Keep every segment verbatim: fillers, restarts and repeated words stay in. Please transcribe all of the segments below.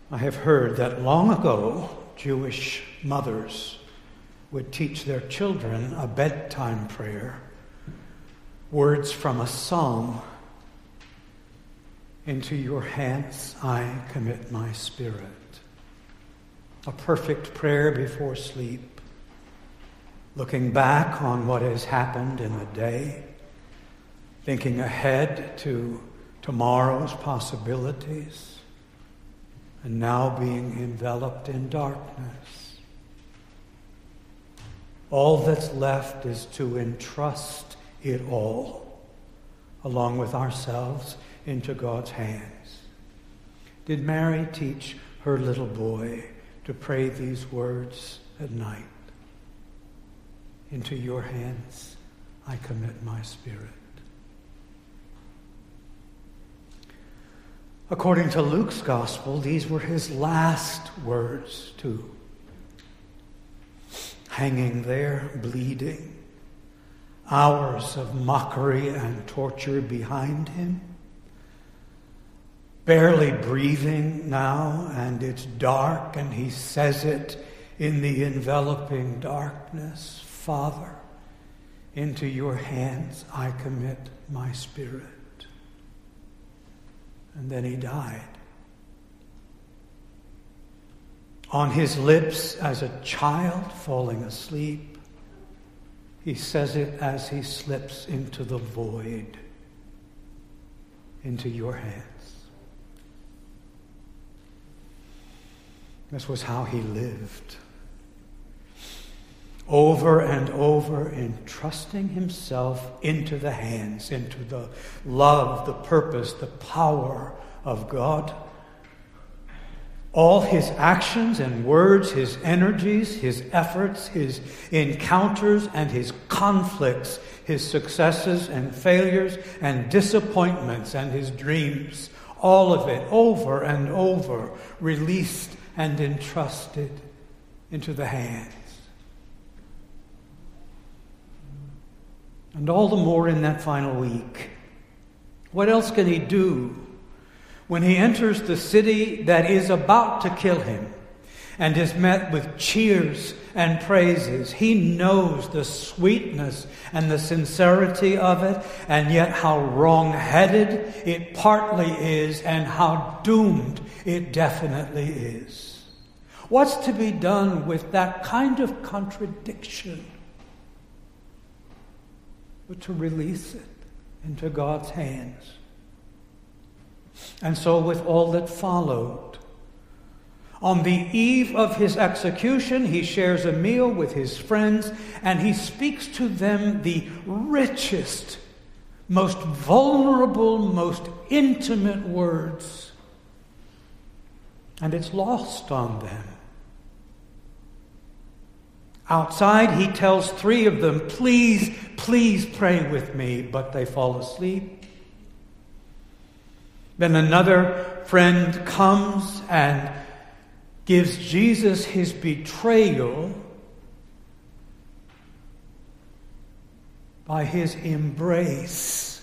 I have heard that long ago Jewish mothers would teach their children a bedtime prayer, words from a psalm. Into your hands I commit my spirit. A perfect prayer before sleep, looking back on what has happened in the day, thinking ahead to tomorrow's possibilities, and now being enveloped in darkness. All that's left is to entrust it all, along with ourselves, into God's hands. Did Mary teach her little boy to pray these words at night? Into your hands I commit my spirit. According to Luke's gospel, these were his last words too. Hanging there, bleeding, hours of mockery and torture behind him, barely breathing now, and it's dark, and he says it in the enveloping darkness, Father, into your hands I commit my spirit. And then he died. On his lips as a child falling asleep, he says it as he slips into the void, into your hands. This was how he lived. Over and over, entrusting himself into the hands, into the love, the purpose, the power of God. All his actions and words, his energies, his efforts, his encounters and his conflicts, his successes and failures and disappointments and his dreams, all of it over and over, released and entrusted into the hands. And all the more in that final week. What else can he do when he enters the city that is about to kill him and is met with cheers and praises? He knows the sweetness and the sincerity of it, and yet how wrong-headed it partly is and how doomed it definitely is. What's to be done with that kind of contradiction? But to release it into God's hands. And so with all that followed. On the eve of his execution, he shares a meal with his friends, and he speaks to them the richest, most vulnerable, most intimate words. And it's lost on them. Outside, he tells three of them, please, please pray with me, but they fall asleep. Then another friend comes and gives Jesus his betrayal by his embrace.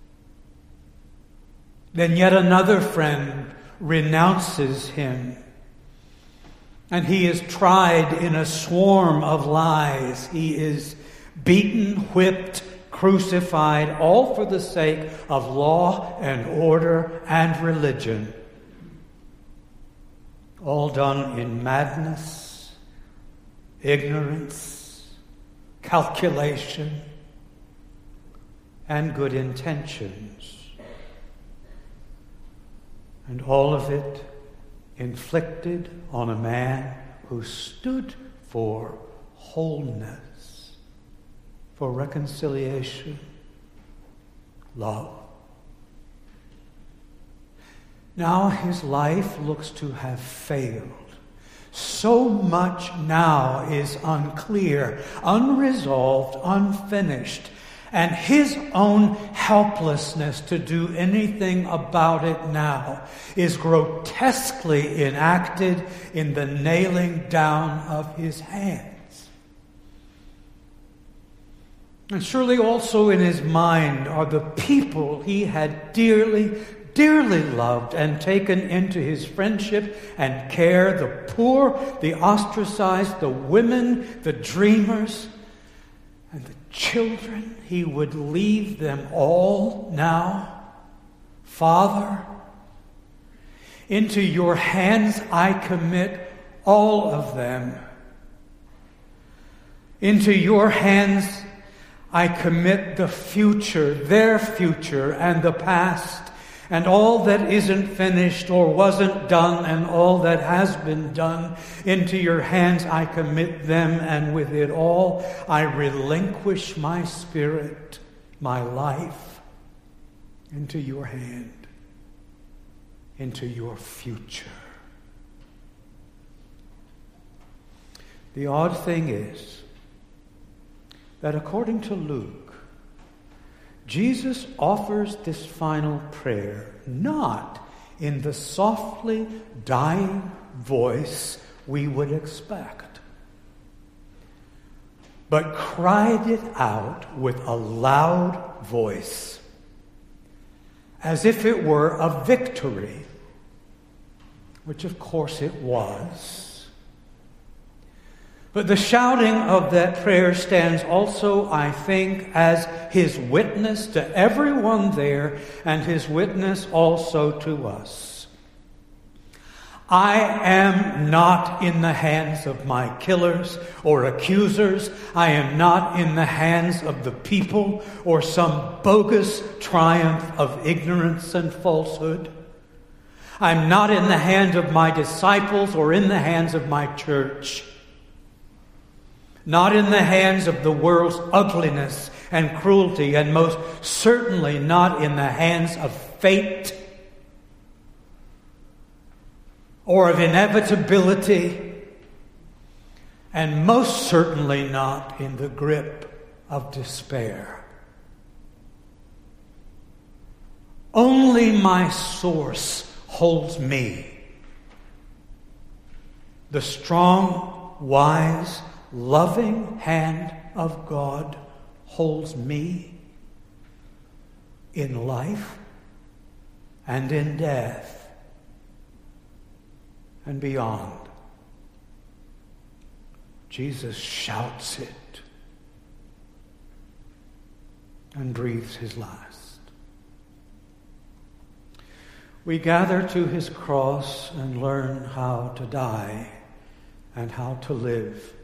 Then yet another friend renounces him. And he is tried in a swarm of lies. He is beaten, whipped, crucified, all for the sake of law and order and religion. All done in madness, ignorance, calculation, and good intentions. And all of it inflicted on a man who stood for wholeness, for reconciliation, love. Now his life looks to have failed. So much now is unclear, unresolved, unfinished, and his own helplessness to do anything about it now is grotesquely enacted in the nailing down of his hands. And surely also in his mind are the people he had dearly, dearly loved and taken into his friendship and care, the poor, the ostracized, the women, the dreamers, and the children. He would leave them all now. Father, into your hands I commit all of them. Into your hands I commit the future, their future, and the past, and all that isn't finished or wasn't done, and all that has been done. Into your hands I commit them, and with it all I relinquish my spirit, my life, into your hand, into your future. The odd thing is that according to Luke, Jesus offers this final prayer not in the softly dying voice we would expect, but cried it out with a loud voice, as if it were a victory, which of course it was. But the shouting of that prayer stands also, I think, as his witness to everyone there and his witness also to us. I am not in the hands of my killers or accusers. I am not in the hands of the people or some bogus triumph of ignorance and falsehood. I'm not in the hands of my disciples or in the hands of my church. Not in the hands of the world's ugliness and cruelty, and most certainly not in the hands of fate or of inevitability, and most certainly not in the grip of despair. Only my source holds me. The strong, wise, loving hand of God holds me in life and in death and beyond. Jesus shouts it and breathes his last. We gather to his cross and learn how to die and how to live.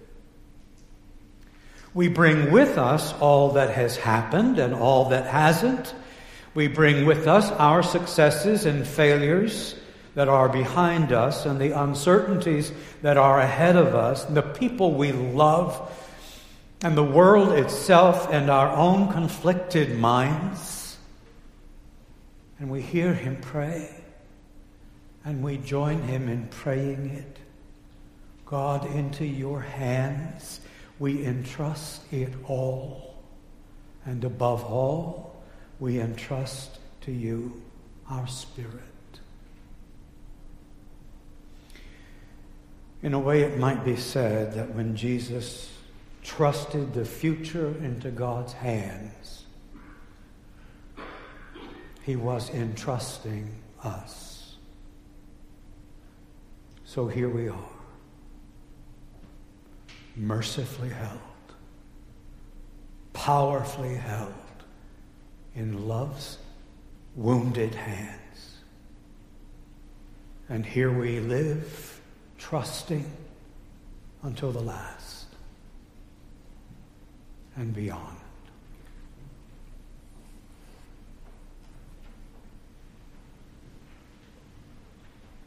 We bring with us all that has happened and all that hasn't. We bring with us our successes and failures that are behind us, and the uncertainties that are ahead of us, and the people we love, and the world itself, and our own conflicted minds. And we hear him pray, and we join him in praying it. God, into your hands we entrust it all, and above all, we entrust to you our spirit. In a way, it might be said that when Jesus trusted the future into God's hands, he was entrusting us. So here we are, mercifully held, powerfully held in love's wounded hands. And here we live, trusting until the last and beyond.